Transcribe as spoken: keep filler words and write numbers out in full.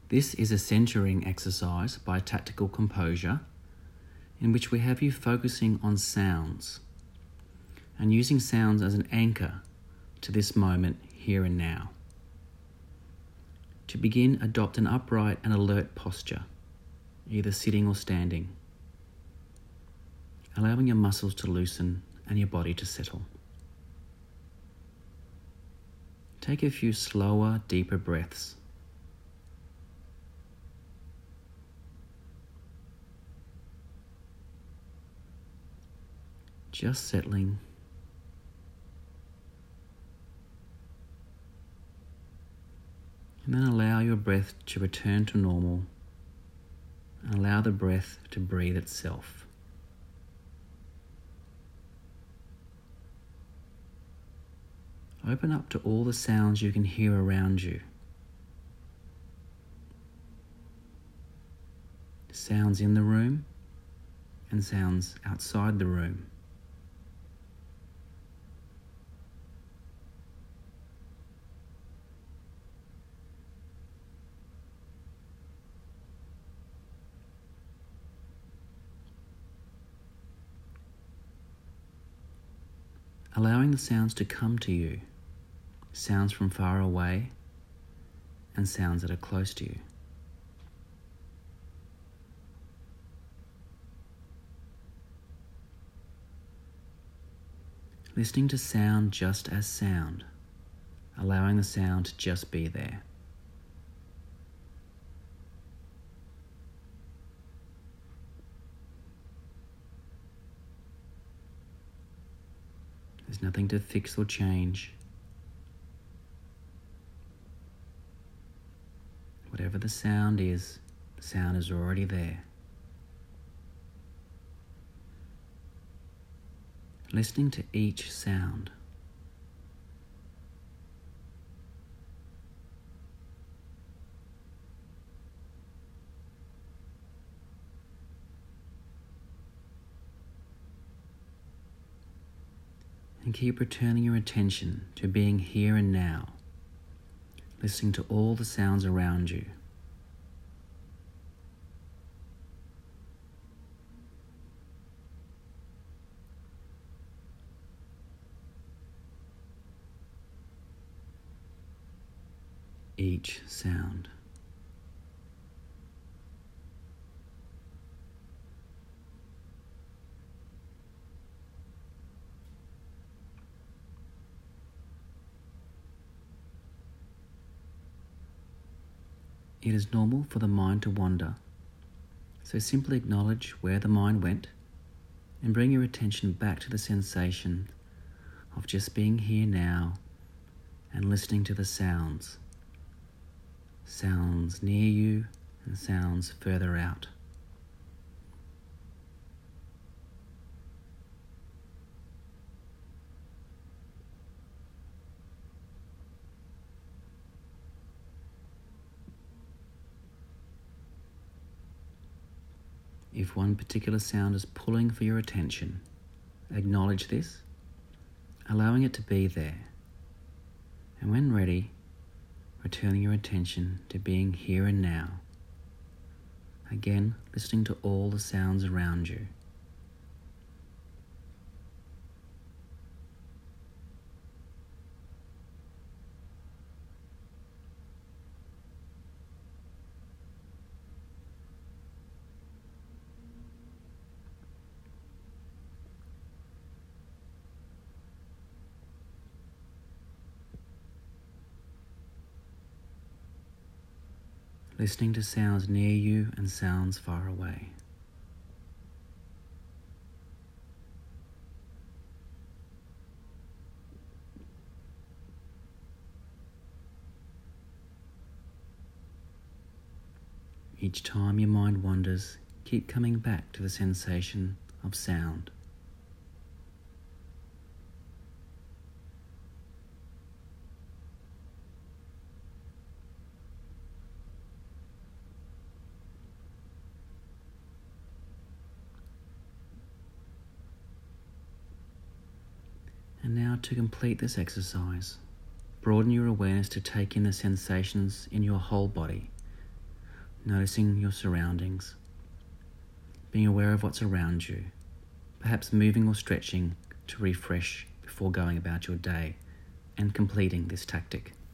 This is a centering exercise by Tactical Composure, in which we have you focusing on sounds and using sounds as an anchor to this moment here and now. To begin, adopt an upright and alert posture, either sitting or standing, allowing your muscles to loosen and your body to settle. Take a few slower, deeper breaths. Just settling. And then allow your breath to return to normal and allow the breath to breathe itself. Open up to all the sounds you can hear around you. Sounds in the room and sounds outside the room. Allowing the sounds to come to you, sounds from far away and sounds that are close to you. Listening to sound just as sound, allowing the sound to just be there. There's nothing to fix or change. Whatever the sound is, the sound is already there. Listening to each sound. And keep returning your attention to being here and now, listening to all the sounds around you. Each sound. It is normal for the mind to wander, so simply acknowledge where the mind went and bring your attention back to the sensation of just being here now and listening to the sounds. Sounds near you and sounds further out. If one particular sound is pulling for your attention, acknowledge this, allowing it to be there. And when ready, returning your attention to being here and now. Again, listening to all the sounds around you. Listening to sounds near you and sounds far away. Each time your mind wanders, keep coming back to the sensation of sound. And now to complete this exercise, broaden your awareness to take in the sensations in your whole body, noticing your surroundings, being aware of what's around you, perhaps moving or stretching to refresh before going about your day and completing this tactic.